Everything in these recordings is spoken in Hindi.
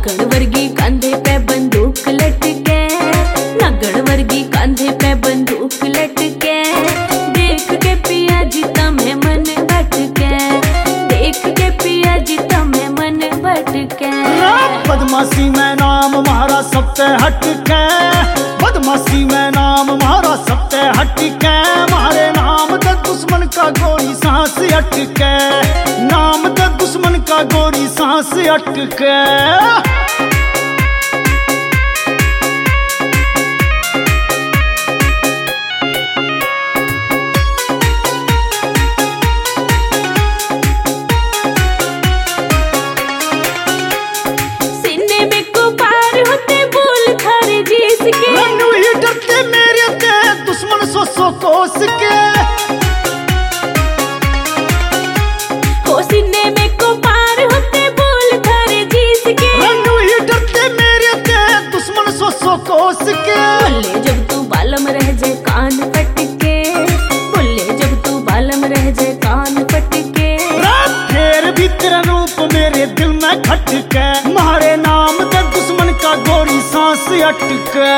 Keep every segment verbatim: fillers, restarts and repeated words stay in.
नागण वर्गी कंधे पे बंदूक लटके, नागण वर्गी कंधे पे बंदूक लटके। देख के पिया जी तमें मन भटके, देख के पिया जी तमें मन भटके। बदमाशी में नाम मारा सबसे हटके, बदमाशी में नाम मारा सबसे हटके। मारे नाम तक दुश्मन का गोरी सांस अटके, नाम तक दुश्मन का गोरी सांस अटके। सौ कोस के हो सीने में को पार होते बोल थारे जीस के। रन्नू ही डरते मेरे ते दुश्मन सौ सौ कोस के। बोले जब तू बालम रह जाए कान फटके, बोले जब तू बालम रह जाए कान फटके। फिर भी तेरा रूप मेरे दिल में खटके, मारे नाम तक दुश्मन का गोरी सांस अटके।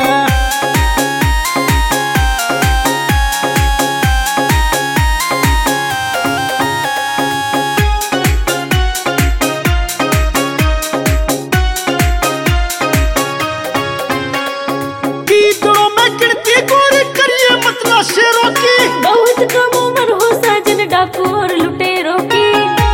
शेरों की बहुत कम उम्र हो साजन डाकू और लुटेरों की।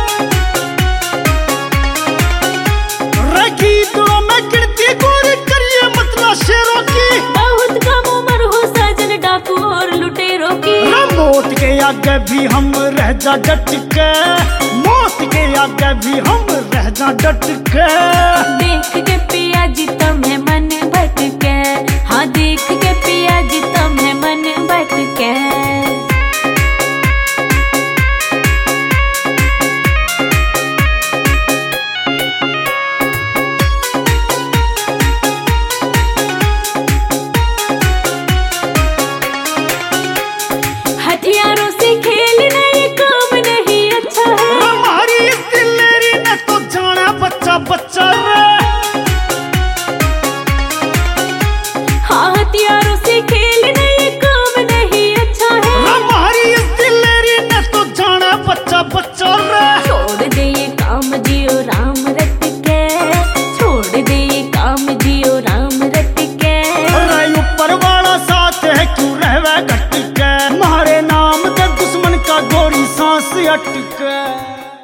रखी तो मैं गिनती गोरी करिए मतलब शेरों की। बहुत कम उम्र हो साजन डाकू और लुटेरों की। मौत के आगे भी हम रह जा डट के, मौत के आगे भी हम रह जा डट के। देख के पिया जी तमें मन भटके, हाँ देख के पिया जी तमें मन भटके। हथियारों से खेलना ये काम नहीं अच्छा है। हमारी इस दिलेरी ने तो जाना बच्चा बच्चा रे। हाँ हथियारों से खेलना ये काम नहीं अच्छा है। हमारी इस दिलेरी ने तो जाना बच्चा बच्चा रे। छोड़ दे ये काम जियो राम रट के, छोड़ दे ये काम जियो राम रट के। अरे ऊपर वाला साथ है क्यों रहवे घट के, मारे नाम तक दुश्मन का गोरी सांस अटके।